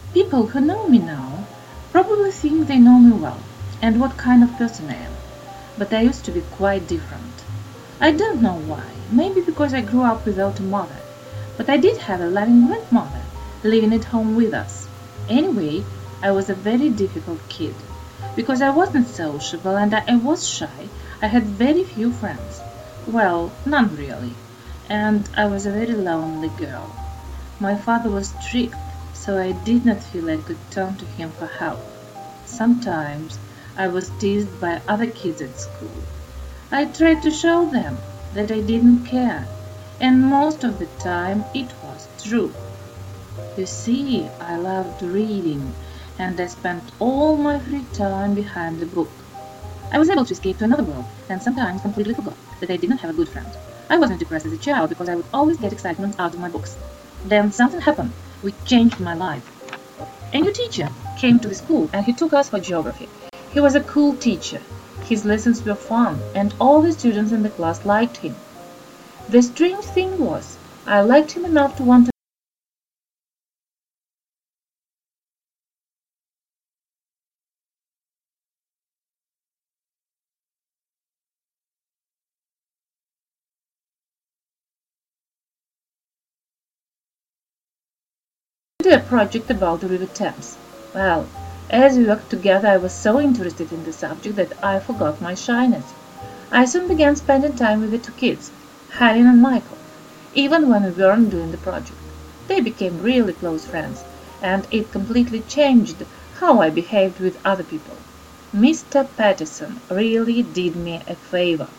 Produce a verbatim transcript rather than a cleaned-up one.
People who know me now probably think they know me well and what kind of person I am, but I used to be quite different. I don't know why, maybe because I grew up without a mother, but I did have a loving grandmother living at home with us. Anyway, I was a very difficult kid. Because I wasn't sociable and I was shy, I had very few friends. Well, none really. And I was a very lonely girl. My father was strict, so I did not feel I could turn to him for help. Sometimes I was teased by other kids at school. I tried to show them that I didn't care, and most of the time it was true. You see, I loved reading, and I spent all my free time behind the book. I was able to escape to another world, and sometimes completely forgot that I didn't have a good friend. I wasn't depressed as a child because I would always get excitement out of my books. Then something happened which changed my life. A new teacher came to the school and he took us for geography. He was a cool teacher. His lessons were fun, and all the students in the class liked him. The strange thing was, I liked him enough to want to do a project about the River Thames. Well, as we worked together, I was so interested in the subject that I forgot my shyness. I soon began spending time with the two kids, Helen and Michael, even when we weren't doing the project. They became really close friends, and it completely changed how I behaved with other people. Mister Patterson really did me a favor.